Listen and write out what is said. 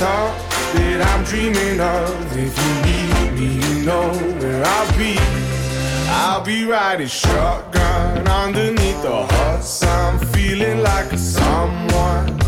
talk that I'm dreaming of. If you need me, you know where I'll be. I'll be riding shotgun underneath the hot sun, feeling like a someone.